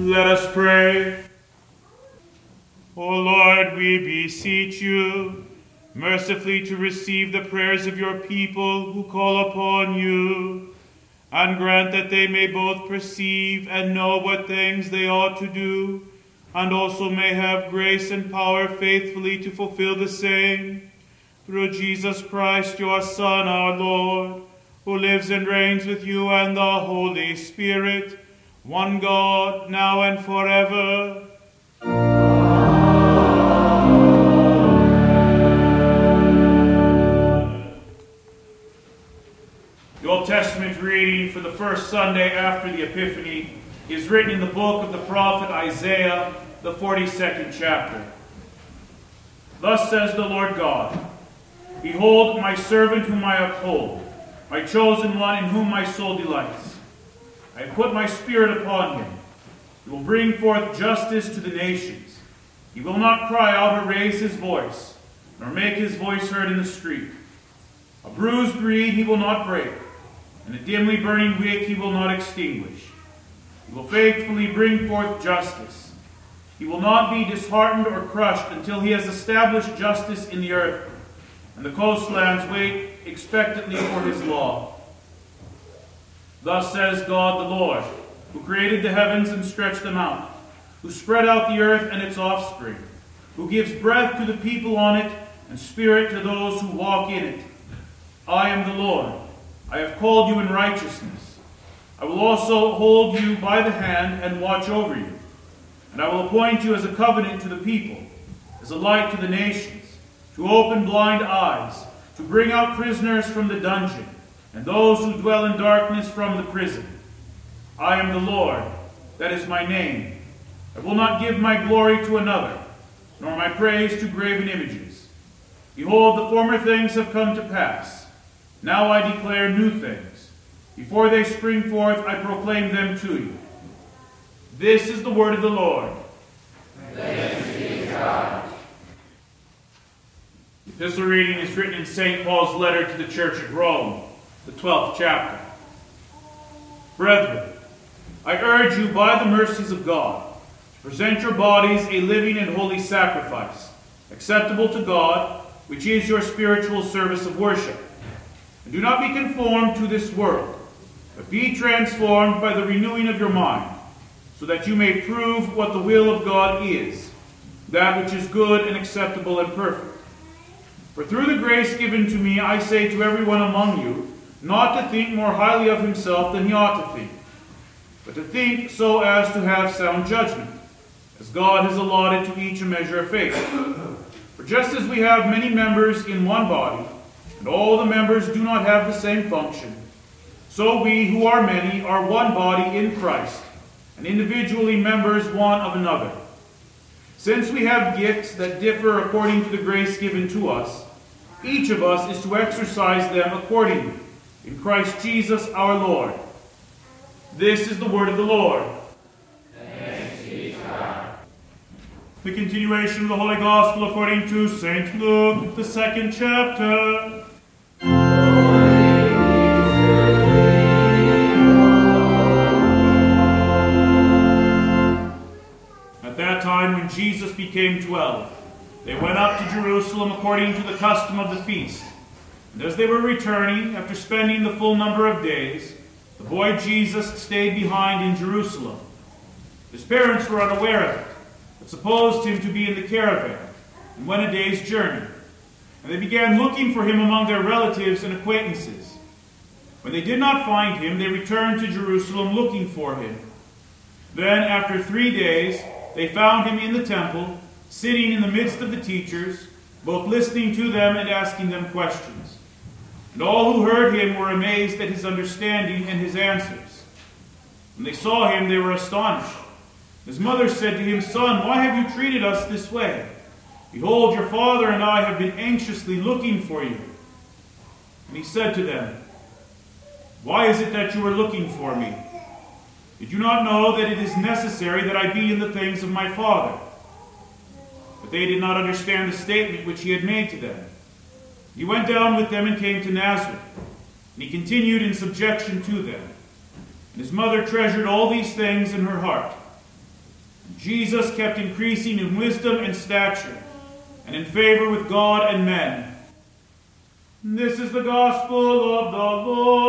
Let us pray. O Lord, we beseech you, mercifully to receive the prayers of your people who call upon you, and grant that they may both perceive and know what things they ought to do, and also may have grace and power faithfully to fulfill the same. Through Jesus Christ, your Son, our Lord, who lives and reigns with you and the Holy Spirit, one God, now and forever. The Old Testament reading for the first Sunday after the Epiphany is written in the book of the prophet Isaiah, the 42nd chapter. Thus says the Lord God, Behold, my servant whom I uphold, my chosen one in whom my soul delights. I have put my spirit upon him. He will bring forth justice to the nations. He will not cry out or raise his voice, nor make his voice heard in the street. A bruised reed he will not break, and a dimly burning wick he will not extinguish. He will faithfully bring forth justice. He will not be disheartened or crushed until he has established justice in the earth, and the coastlands wait expectantly for his law. Thus says God the Lord, who created the heavens and stretched them out, who spread out the earth and its offspring, who gives breath to the people on it and spirit to those who walk in it. I am the Lord. I have called you in righteousness. I will also hold you by the hand and watch over you. And I will appoint you as a covenant to the people, as a light to the nations, to open blind eyes, to bring out prisoners from the dungeon, and those who dwell in darkness from the prison. I am the Lord, that is my name. I will not give my glory to another, nor my praise to graven images. Behold, the former things have come to pass. Now I declare new things. Before they spring forth, I proclaim them to you. This is the word of the Lord. Thanks be to God. The epistle reading is written in St. Paul's letter to the church at Rome, the 12th chapter. Brethren, I urge you by the mercies of God to present your bodies a living and holy sacrifice, acceptable to God, which is your spiritual service of worship. And do not be conformed to this world, but be transformed by the renewing of your mind, so that you may prove what the will of God is, that which is good and acceptable and perfect. For through the grace given to me, I say to everyone among you, not to think more highly of himself than he ought to think, but to think so as to have sound judgment, as God has allotted to each a measure of faith. For just as we have many members in one body, and all the members do not have the same function, so we who are many are one body in Christ, and individually members one of another. Since we have gifts that differ according to the grace given to us, each of us is to exercise them accordingly, in Christ Jesus our Lord. This is the word of the Lord. Thanks be to God. The continuation of the Holy Gospel according to St. Luke, the 2nd chapter. At that time, when Jesus became 12, they went up to Jerusalem according to the custom of the feast. And as they were returning, after spending the full number of days, the boy Jesus stayed behind in Jerusalem. His parents were unaware of it, but supposed him to be in the caravan, and went a day's journey. And they began looking for him among their relatives and acquaintances. When they did not find him, they returned to Jerusalem looking for him. Then, after 3 days, they found him in the temple, sitting in the midst of the teachers, both listening to them and asking them questions. And all who heard him were amazed at his understanding and his answers. When they saw him, they were astonished. His mother said to him, Son, why have you treated us this way? Behold, your father and I have been anxiously looking for you. And he said to them, Why is it that you are looking for me? Did you not know that it is necessary that I be in the things of my Father? But they did not understand the statement which he had made to them. He went down with them and came to Nazareth, and he continued in subjection to them. And his mother treasured all these things in her heart. Jesus kept increasing in wisdom and stature, and in favor with God and men. This is the gospel of the Lord.